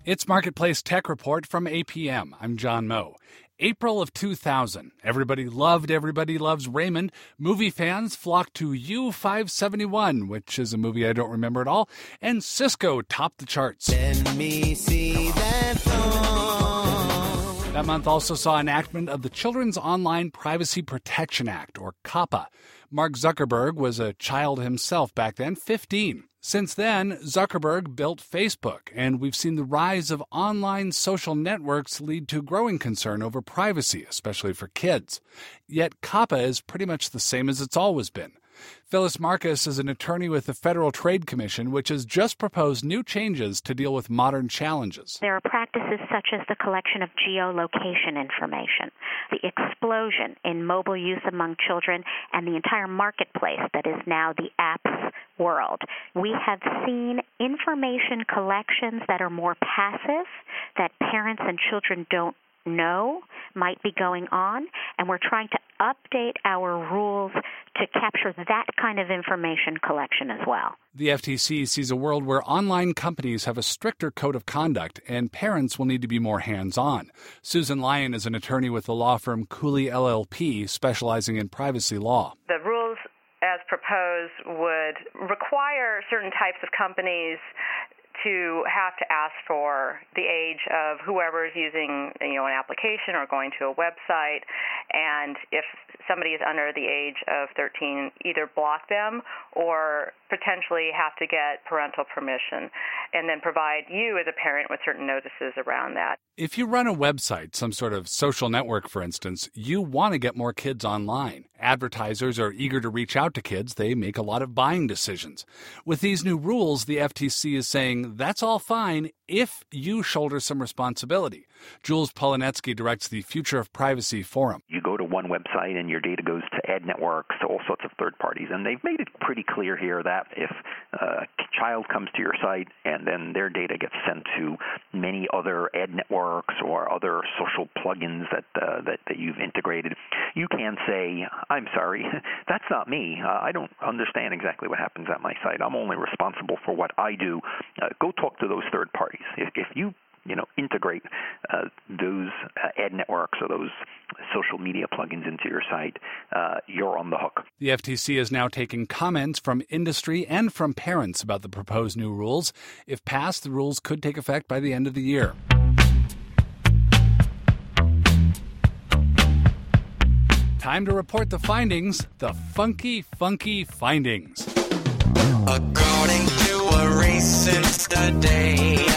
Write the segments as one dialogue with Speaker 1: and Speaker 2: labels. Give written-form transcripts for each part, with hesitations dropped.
Speaker 1: It's Marketplace Tech Report from APM. I'm John Moe. April of 2000. Everybody loves Raymond. Movie fans flocked to U-571, which is a movie I don't remember at all, and Cisco topped the charts.
Speaker 2: Let me see that phone.
Speaker 1: That month also saw enactment of the Children's Online Privacy Protection Act, or COPPA. Mark Zuckerberg was a child himself back then, 15. Since then, Zuckerberg built Facebook, and we've seen the rise of online social networks lead to growing concern over privacy, especially for kids. Yet COPPA is pretty much the same as it's always been. Phyllis Marcus is an attorney with the Federal Trade Commission, which has just proposed new changes to deal with modern challenges.
Speaker 3: There are practices such as the collection of geolocation information, the explosion in mobile use among children, and the entire marketplace that is now the apps world. We have seen information collections that are more passive, that parents and children don't know might be going on, and we're trying to update our rules to capture that kind of information collection as well.
Speaker 1: The FTC sees a world where online companies have a stricter code of conduct and parents will need to be more hands-on. Susan Lyon is an attorney with the law firm Cooley LLP, specializing in privacy law.
Speaker 4: The rules as proposed would require certain types of companies to have to ask for the age of whoever is using, an application or going to a website, and if somebody is under the age of 13, either block them or potentially have to get parental permission, and then provide you as a parent with certain notices around that.
Speaker 1: If you run a website, some sort of social network, for instance, you want to get more kids online. Advertisers are eager to reach out to kids. They make a lot of buying decisions. With these new rules, the FTC is saying that's all fine if you shoulder some responsibility. Jules Polonetsky directs the Future of Privacy Forum.
Speaker 5: You go to one website and your data goes to ad networks, all sorts of third parties. And they've made it pretty clear here that if a child comes to your site and then their data gets sent to many other ad networks or other social plugins that you've integrated, you can say, I'm sorry, that's not me. I don't understand exactly what happens at my site. I'm only responsible for what I do. Go talk to those third parties. If you integrate those ad networks or those social media plugins into your site, you're on the hook.
Speaker 1: The FTC is now taking comments from industry and from parents about the proposed new rules. If passed, the rules could take effect by the end of the year. Time to report the findings, the funky findings.
Speaker 2: According to a recent study,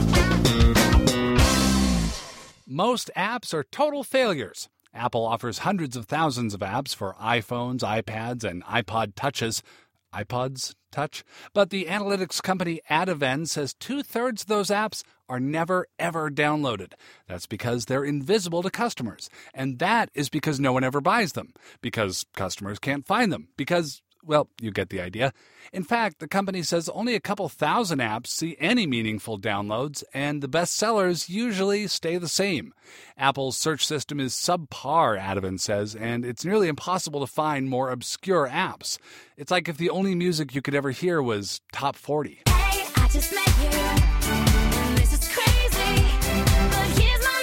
Speaker 1: most apps are total failures. Apple offers hundreds of thousands of apps for iPhones, iPads, and iPod Touches. iPods Touch? But the analytics company Adaven says 2/3 of those apps are never, ever downloaded. That's because they're invisible to customers. And that is because no one ever buys them. Because customers can't find them. Because, well, you get the idea. In fact, the company says only a couple thousand apps see any meaningful downloads, and the best sellers usually stay the same. Apple's search system is subpar, Adaven says, and it's nearly impossible to find more obscure apps. It's like if the only music you could ever hear was top 40.
Speaker 6: Hey, I just met you. This is crazy, but here's my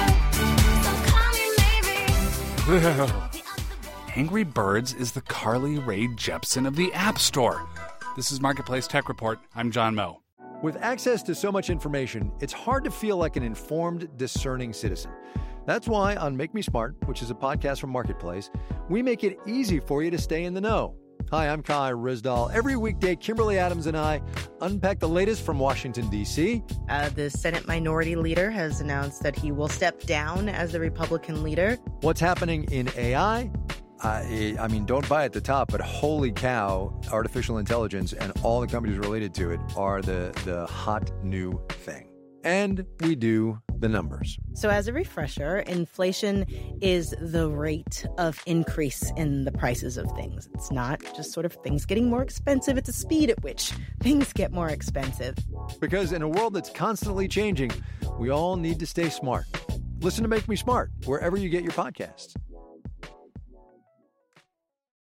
Speaker 6: number, so call me maybe.
Speaker 1: Angry Birds is the Carly Rae Jepsen of the App Store. This is Marketplace Tech Report. I'm John Moe.
Speaker 7: With access to so much information, it's hard to feel like an informed, discerning citizen. That's why on Make Me Smart, which is a podcast from Marketplace, we make it easy for you to stay in the know. Hi, I'm Kai Rizdal. Every weekday, Kimberly Adams and I unpack the latest from Washington, D.C.
Speaker 8: The Senate Minority Leader has announced that he will step down as the Republican leader.
Speaker 7: What's happening in AI? I mean, don't buy at the top, but holy cow, artificial intelligence and all the companies related to it are the hot new thing. And we do the numbers.
Speaker 8: So as a refresher, inflation is the rate of increase in the prices of things. It's not just sort of things getting more expensive. It's the speed at which things get more expensive.
Speaker 7: Because in a world that's constantly changing, we all need to stay smart. Listen to Make Me Smart wherever you get your podcasts.